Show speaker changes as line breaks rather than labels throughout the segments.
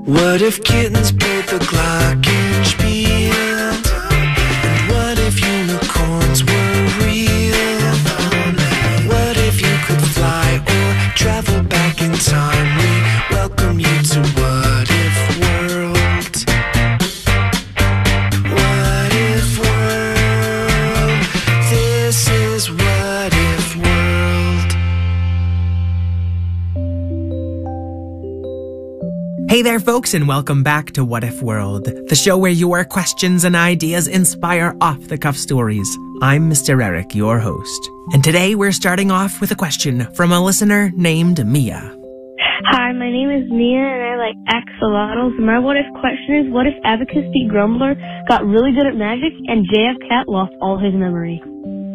What if kittens played the glockenspiel? And what if unicorns were real? What if you could fly or travel back in time? We welcome you to What If World. What If World? This is What If World.
Hey there, folks, and welcome back to What If World, the show where your questions and ideas inspire off-the-cuff stories. I'm Mr. Eric, your host, and today we're starting off with a question from a listener named Mia.
Hi, my name is Mia, and I like axolotls. My what if question is, what if Abacus P. Grumbler got really good at magic and JF Cat lost all his memory?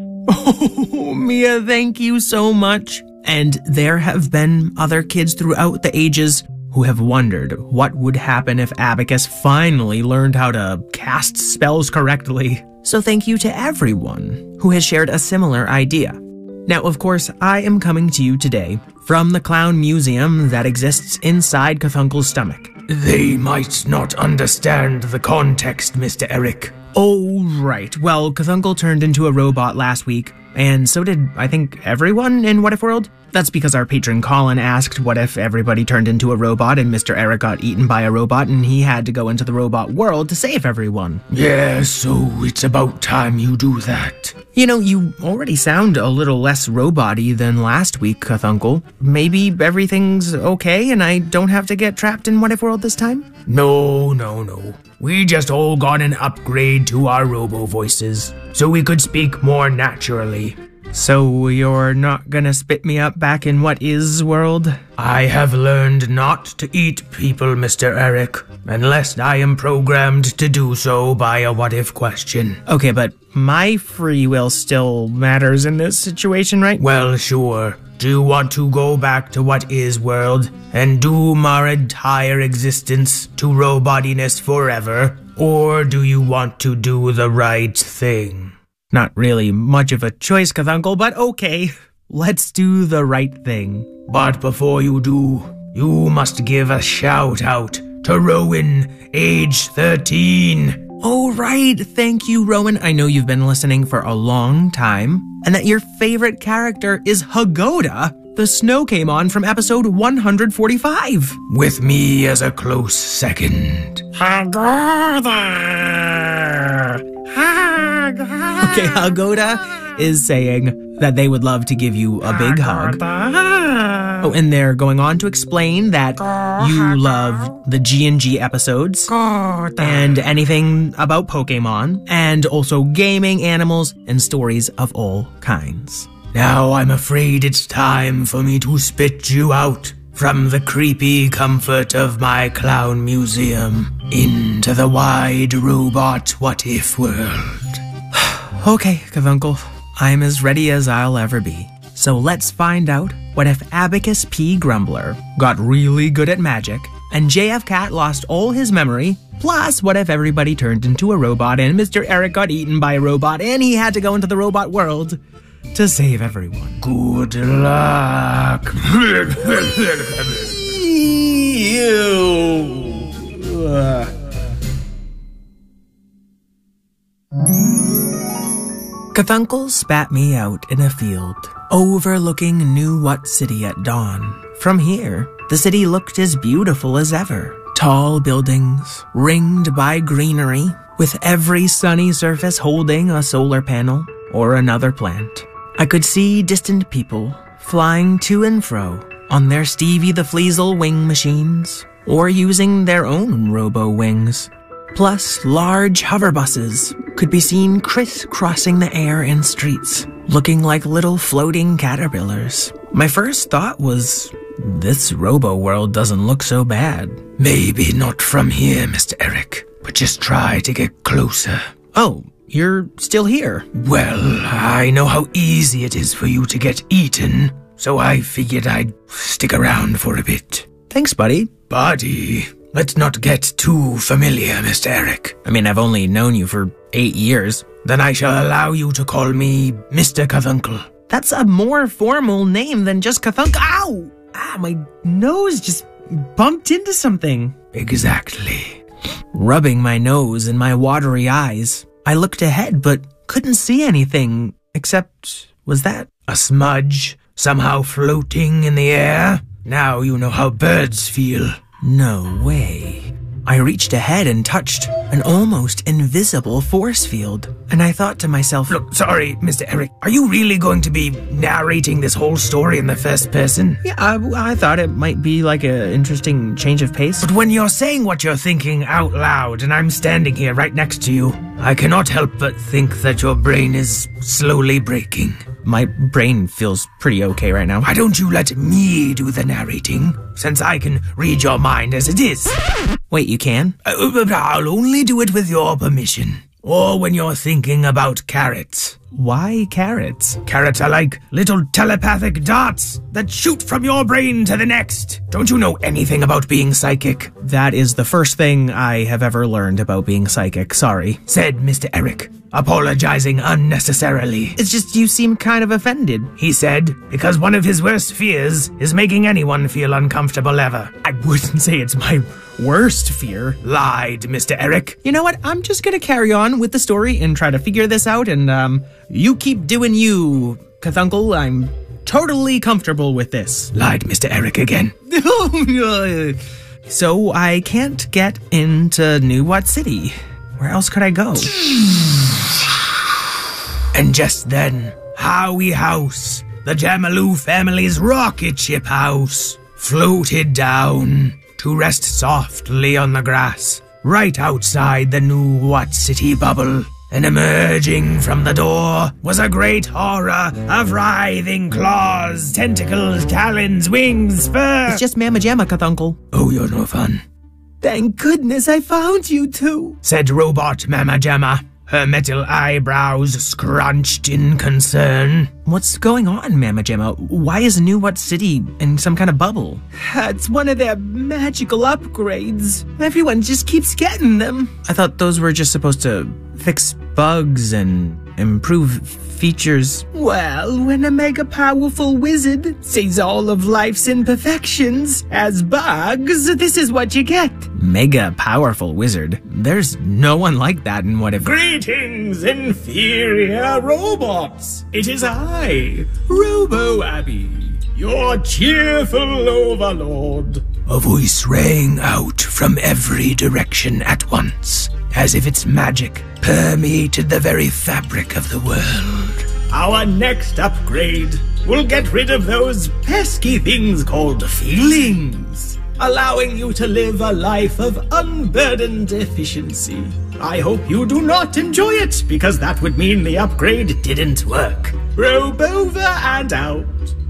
Oh, Mia, thank you so much. And there have been other kids throughout the ages who have wondered what would happen if Abacus finally learned how to cast spells correctly. So thank you to everyone who has shared a similar idea. Now, of course, I am coming to you today from the clown museum that exists inside Cthunkle's stomach.
They might not understand the context, Mr. Eric.
Oh, right. Well, Cthulhu turned into a robot last week, and so did, I think, everyone in What If World. That's because our patron Colin asked what if everybody turned into a robot and Mr. Eric got eaten by a robot and he had to go into the robot world to save everyone.
Yeah, so it's about time you do that.
You know, you already sound a little less robot-y than last week, Cthulhu. Maybe everything's okay and I don't have to get trapped in What If World this time?
No. We just all got an upgrade to our robo-voices, so we could speak more naturally.
So you're not gonna spit me up back in What Is World?
I have learned not to eat people, Mr. Eric, unless I am programmed to do so by a what-if question.
Okay, but my free will still matters in this situation, right?
Well, sure. Do you want to go back to What Is World and doom our entire existence to robotiness forever? Or do you want to do the right thing?
Not really much of a choice, Cthulhu, but okay. Let's do the right thing.
But before you do, you must give a shout-out to Rowan, age 13.
Oh, right. Thank you, Rowan. I know you've been listening for a long time, and that your favorite character is Hagoda, the snow came on from episode 145.
With me as a close second.
Hagoda! Okay, Hagoda is saying that they would love to give you a big hug. Oh, and they're going on to explain that you love the G&G episodes and anything about Pokemon, and also gaming, animals, and stories of all kinds.
Now I'm afraid it's time for me to spit you out from the creepy comfort of my clown museum into the wide robot what-if world.
Okay, Cthulhu, I'm as ready as I'll ever be. So let's find out what if Abacus P. Grumbler got really good at magic and JF Cat lost all his memory, plus what if everybody turned into a robot and Mr. Eric got eaten by a robot and he had to go into the robot world to save everyone.
Good luck.
Cthulhu spat me out in a field, overlooking New What City at dawn. From here, the city looked as beautiful as ever. Tall buildings, ringed by greenery, with every sunny surface holding a solar panel or another plant. I could see distant people flying to and fro on their Stevie the Fleasel wing machines, or using their own robo-wings. Plus, large hover buses could be seen crisscrossing the air in streets, looking like little floating caterpillars. My first thought was, this robo-world doesn't look so bad.
Maybe not from here, Mr. Eric, but just try to get closer.
Oh, you're still here?
Well, I know how easy it is for you to get eaten, so I figured I'd stick around for a bit.
Thanks, buddy.
Buddy? Let's not get too familiar, Mr. Eric.
I mean, I've only known you for 8 years.
Then I shall allow you to call me Mr. Cthulhu.
That's a more formal name than just Cthulhu. Ow! Ah, my nose just bumped into something.
Exactly.
Rubbing my nose and my watery eyes, I looked ahead but couldn't see anything except, was that
a smudge somehow floating in the air? Now you know how birds feel.
No way. I reached ahead and touched an almost invisible force field, and I thought to myself,
Look, sorry, Mr. Eric, are you really going to be narrating this whole story in the first person?
yeah, I thought it might be like an interesting change of pace.
But when you're saying what you're thinking out loud and I'm standing here right next to you, I cannot help but think that your brain is slowly breaking.
My brain feels pretty okay right now.
Why don't you let me do the narrating, since I can read your mind as it is?
Wait, you can?
I'll only do it with your permission. Or when you're thinking about carrots.
Why carrots?
Carrots are like little telepathic darts that shoot from your brain to the next. Don't you know anything about being psychic?
That is the first thing I have ever learned about being psychic. Sorry.
Said Mr. Eric, apologizing unnecessarily.
It's just you seem kind of offended.
He said, because one of his worst fears is making anyone feel uncomfortable ever.
I wouldn't say it's my worst fear.
Lied, Mr. Eric.
You know what? I'm just gonna carry on with the story and try to figure this out, and you keep doing you, Cthulhu. I'm totally comfortable with this.
Lied, Mr. Eric again.
So I can't get into New What City. Where else could I go?
And just then, Howie House, the Jamaloo family's rocket ship house, floated down to rest softly on the grass, right outside the New What City bubble. And emerging from the door was a great horror of writhing claws, tentacles, talons, wings, fur.
It's just Mamma Jamma, Cthulhu.
Oh, you're no fun.
Thank goodness I found you two,
said Robot Mamma Jamma, her metal eyebrows scrunched in concern.
What's going on, Mamma Jamma? Why is New What City in some kind of bubble?
It's one of their magical upgrades. Everyone just keeps getting them.
I thought those were just supposed to fix bugs and improve features.
Well, when a mega powerful wizard sees all of life's imperfections as bugs, this is what you get.
Mega powerful wizard? There's no one like that in What If.
Greetings, inferior robots. It is I, Robo Abby, your cheerful overlord.
A voice rang out from every direction at once, as if its magic permeated the very fabric of the world.
Our next upgrade will get rid of those pesky things called feelings, allowing you to live a life of unburdened efficiency. I hope you do not enjoy it, because that would mean the upgrade didn't work. Robova and out.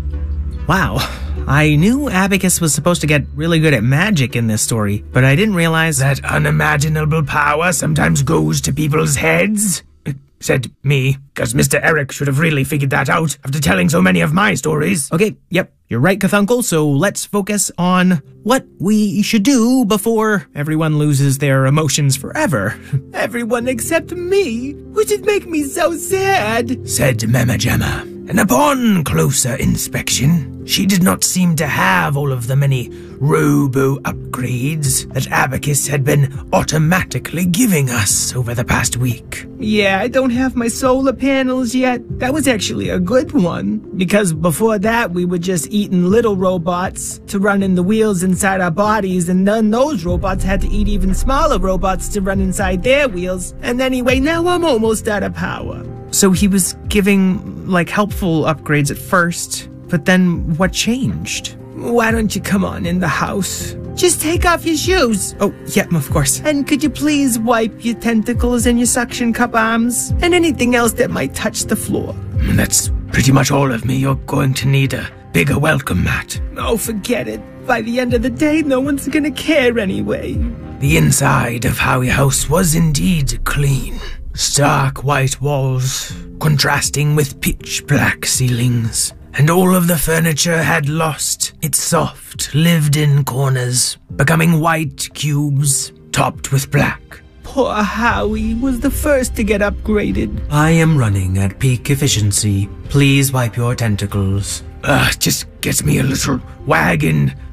Wow. I knew Abacus was supposed to get really good at magic in this story, but I didn't realize
that unimaginable power sometimes goes to people's heads. Said me, because Mr. Eric should have really figured that out after telling so many of my stories.
Okay, yep, you're right, Cthulhu, so let's focus on what we should do before everyone loses their emotions forever.
Everyone except me, which would make me so sad,
said Mamma Jamma. And upon closer inspection, she did not seem to have all of the many robo upgrades that Abacus had been automatically giving us over the past week.
Yeah, I don't have my solar panels yet. That was actually a good one, because before that we were just eating little robots to run in the wheels inside our bodies, and then those robots had to eat even smaller robots to run inside their wheels. And anyway, now I'm almost out of power.
So he was giving, like, helpful upgrades at first, but then what changed?
Why don't you come on in the house? Just take off your shoes.
Oh, yeah, of course.
And could you please wipe your tentacles and your suction cup arms and anything else that might touch the floor?
That's pretty much all of me. You're going to need a bigger welcome mat.
Oh, forget it. By the end of the day, no one's gonna care anyway.
The inside of Howie House was indeed clean. Stark white walls, contrasting with pitch black ceilings, and all of the furniture had lost its soft, lived-in corners, becoming white cubes topped with black.
Poor Howie was the first to get upgraded.
I am running at peak efficiency. Please wipe your tentacles.
Just get me a little wagon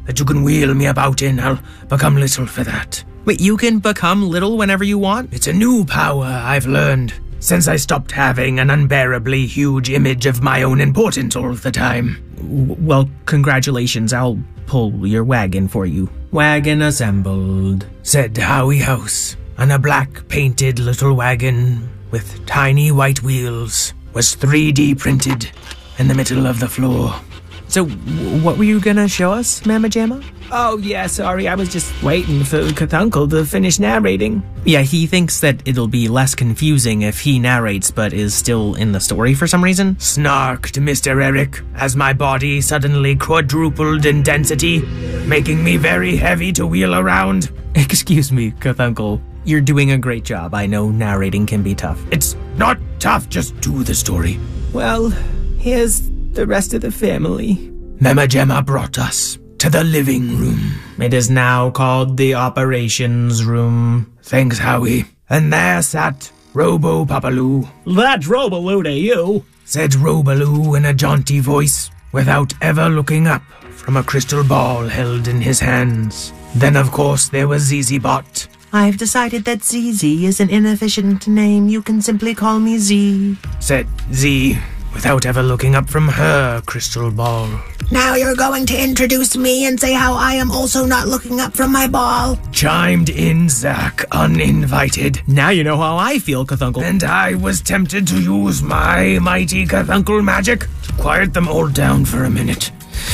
that you can wheel me about in. I'll become little for that.
Wait, you can become little whenever you want?
It's a new power I've learned since I stopped having an unbearably huge image of my own importance all the time.
Well, congratulations. I'll pull your wagon for you. Wagon assembled,
said Howie House, and a black painted little wagon with tiny white wheels was 3D printed in the middle of the floor.
So, what were you gonna show us, Mama Jamma?
Oh, yeah, sorry, I was just waiting for Cthulhu to finish narrating.
Yeah, he thinks that it'll be less confusing if he narrates but is still in the story for some reason.
Snarked Mr. Eric as my body suddenly quadrupled in density, making me very heavy to wheel around.
Excuse me, Cthulhu. You're doing a great job. I know narrating can be tough.
It's not tough, just do the story.
Well, here's the rest of the family.
Mama Jamma brought us to the living room.
It is now called the operations room.
Thanks, Howie. And there sat Robo Papaloo.
That's Robaloo to you,
said Robaloo in a jaunty voice, without ever looking up from a crystal ball held in his hands. Then, of course, there was ZZ-Bot.
I've decided that ZZ is an inefficient name. You can simply call me Z,
said Z, without ever looking up from her crystal ball.
Now you're going to introduce me and say how I am also not looking up from my ball,
chimed in Zack, uninvited.
Now you know how I feel, Cthulhu.
And I was tempted to use my mighty Cthulhu magic to quiet them all down for a minute.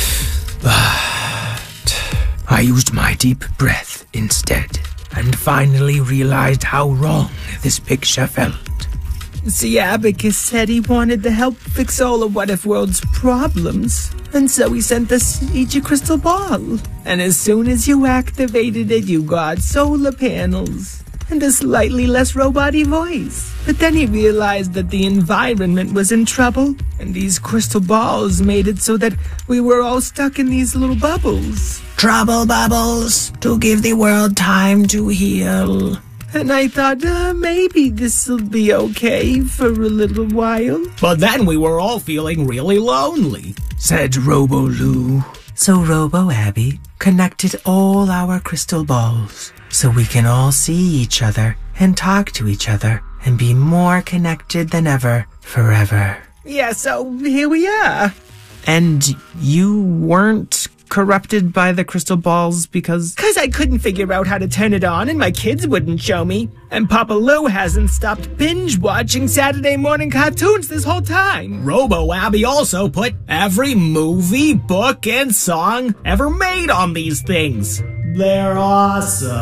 But I used my deep breath instead, and finally realized how wrong this picture felt.
See, Abacus said he wanted to help fix all of What If World's problems, and so he sent us each a crystal ball. And as soon as you activated it, you got solar panels and a slightly less robot-y voice. But then he realized that the environment was in trouble, and these crystal balls made it so that we were all stuck in these little bubbles.
Trouble bubbles, to give the world time to heal.
And I thought, maybe this'll be okay for a little while.
But then we were all feeling really lonely,
said Robo-Loo.
So Robo-Abby connected all our crystal balls so we can all see each other and talk to each other and be more connected than ever, forever.
Yeah, so here we are.
And you weren't corrupted by the crystal balls because
I couldn't figure out how to turn it on and my kids wouldn't show me. And Papa Lou hasn't stopped binge-watching Saturday morning cartoons this whole time.
Robo-Abby also put every movie, book, and song ever made on these things. They're awesome.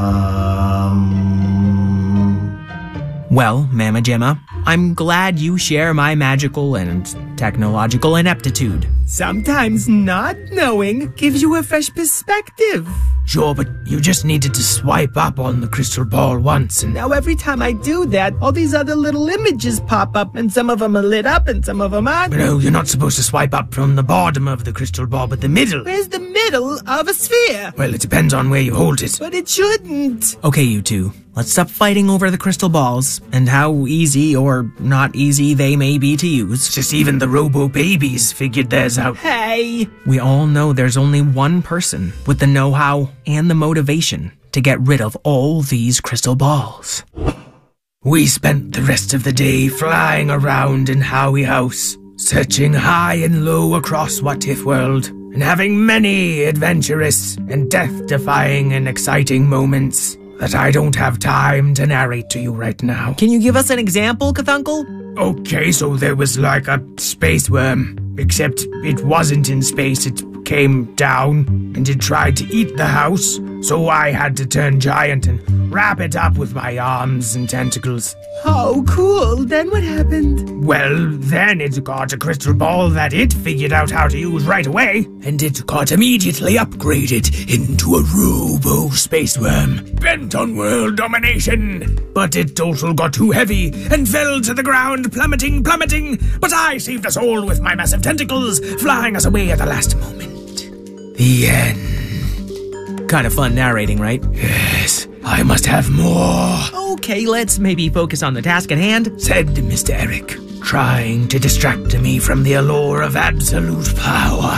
Well, Mama Jamma, I'm glad you share my magical and technological ineptitude.
Sometimes not knowing gives you a fresh perspective.
Sure, but you just needed to swipe up on the crystal ball once and...
Now every time I do that, all these other little images pop up, and some of them are lit up and some of them aren't.
No, you're not supposed to swipe up from the bottom of the crystal ball, but the middle.
Where's the middle of a sphere?
Well, it depends on where you hold it.
But it shouldn't.
Okay, you two. Let's stop fighting over the crystal balls and how easy or not easy they may be to use.
Just even the robo-babies figured theirs out.
Hey!
We all know there's only one person with the know-how and the motivation to get rid of all these crystal balls.
We spent the rest of the day flying around in Howie House, searching high and low across What If World, and having many adventurous and death-defying and exciting moments that I don't have time to narrate to you right now.
Can you give us an example, Cthulhu?
Okay, so there was like a space worm, except it wasn't in space, it came down, and it tried to eat the house, so I had to turn giant and wrap it up with my arms and tentacles.
Oh, cool. Then what happened?
Well, then it got a crystal ball that it figured out how to use right away, and it got immediately upgraded into a robo-space worm, bent on world domination. But it also got too heavy and fell to the ground, plummeting, but I saved us all with my massive tentacles, flying us away at the last moment. The end.
Kind of fun narrating, right?
Yes, I must have more.
Okay, let's maybe focus on the task at hand,
said Mr. Eric, trying to distract me from the allure of absolute power.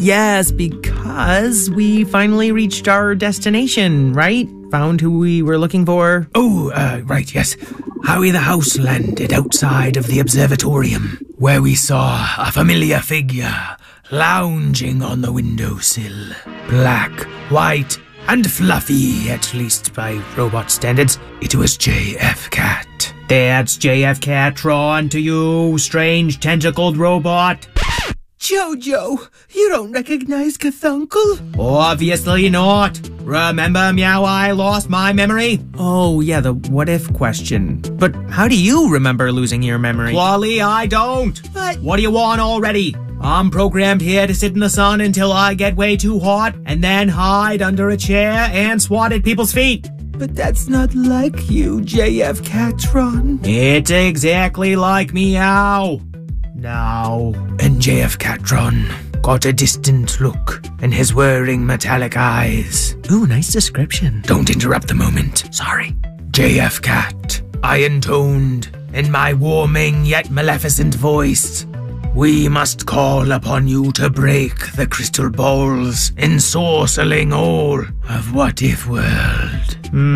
Yes, because we finally reached our destination, right? Found who we were looking for.
Oh, right, yes. Howie the House landed outside of the observatorium, where we saw a familiar figure lounging on the windowsill. Black, white, and fluffy, at least by robot standards. It was JF Cat.
That's JF Catron to you, strange tentacled robot.
Jojo, you don't recognize Cthulhu?
Obviously not. Remember, Meow, I lost my memory?
Oh, yeah, the what if question. But how do you remember losing your memory?
Wally, I don't.
But
What do you want already? I'm programmed here to sit in the sun until I get way too hot and then hide under a chair and swat at people's feet.
But that's not like you, JF Catron.
It's exactly like Meow. Now.
And JF Catron got a distant look in his whirring metallic eyes.
Ooh, nice description.
Don't interrupt the moment.
Sorry.
JF Cat, I intoned in my warming yet maleficent voice. We must call upon you to break the crystal balls, ensorceling all of What If World.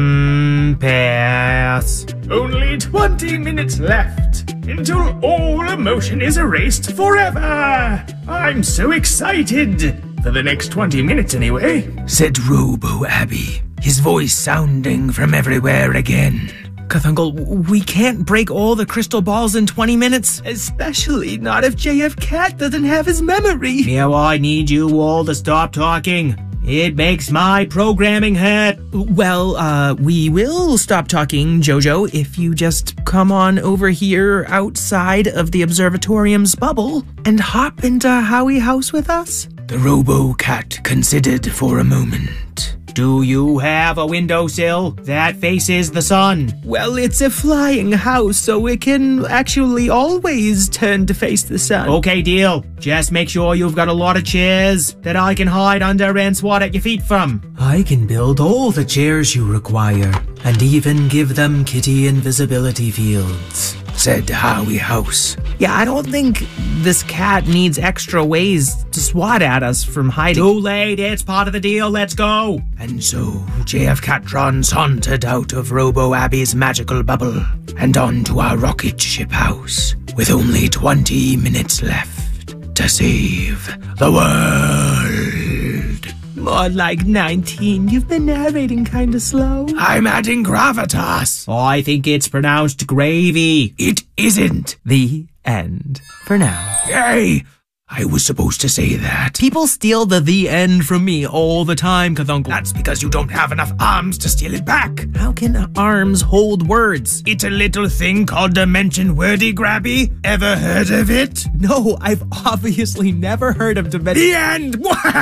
Pass.
Only 20 minutes left until all emotion is erased forever. I'm so excited. For the next 20 minutes anyway.
Said Robo Abby, his voice sounding from everywhere again.
Cthulhu, we can't break all the crystal balls in 20 minutes.
Especially not if JF Cat doesn't have his memory.
Meow, I need you all to stop talking. It makes my programming hurt.
Well, we will stop talking, Jojo, if you just come on over here outside of the observatorium's bubble and hop into Howie House with us.
The Robo Cat considered for a moment.
Do you have a windowsill that faces the sun?
Well, it's a flying house, so it can actually always turn to face the sun.
Okay, deal. Just make sure you've got a lot of chairs that I can hide under and swat at your feet from.
I can build all the chairs you require, and even give them kitty invisibility fields,
said Howie House.
Yeah, I don't think this cat needs extra ways to swat at us from hiding.
Too late, it's part of the deal, let's go.
And so JF Catron sauntered out of Robo Abby's magical bubble and onto our rocket ship house with only 20 minutes left to save the world.
More like 19. You've been narrating kinda slow.
I'm adding gravitas.
I think it's pronounced gravy.
It isn't.
The end. For now.
Hey, I was supposed to say that.
People steal the end from me all the time, Cthulhu.
That's because you don't have enough arms to steal it back.
How can arms hold words?
It's a little thing called Dimension Wordy Grabby. Ever heard of it?
No, I've obviously never heard of Dimension.
The end!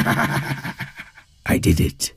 I did it.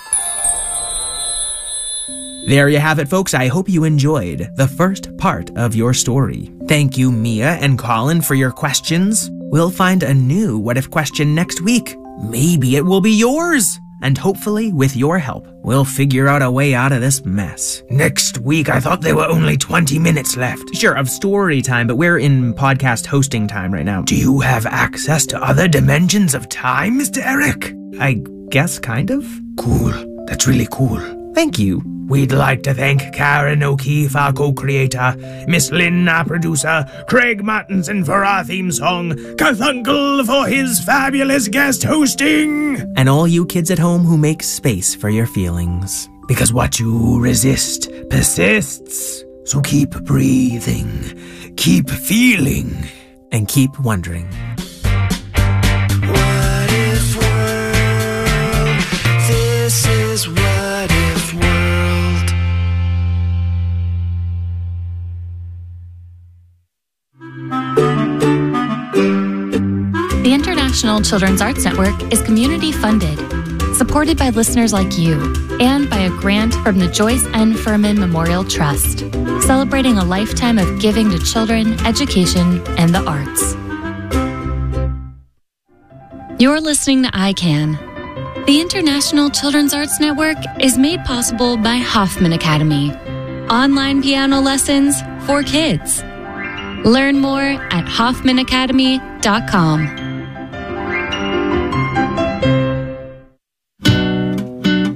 There you have it, folks. I hope you enjoyed the first part of your story. Thank you, Mia and Colin, for your questions. We'll find a new What If question next week. Maybe it will be yours. And hopefully, with your help, we'll figure out a way out of this mess.
Next week, I thought there were only 20 minutes left.
Sure, of story time, but we're in podcast hosting time right now.
Do you have access to other dimensions of time, Mr. Eric?
I guess kind of.
Cool. That's really cool.
Thank you.
We'd like to thank Karen O'Keefe, our co-creator, Miss Lynn, our producer, Craig Martinson for our theme song, Cthulhu for his fabulous guest hosting,
and all you kids at home who make space for your feelings.
Because what you resist persists. So keep breathing, keep feeling,
and keep wondering.
What if world? This is What If World.
The International Children's Arts Network is community funded, supported by listeners like you, and by a grant from the Joyce N. Furman Memorial Trust, celebrating a lifetime of giving to children, education, and the arts. You're listening to ICANN. The International Children's Arts Network is made possible by Hoffman Academy, online piano lessons for kids. Learn more at hoffmanacademy.com.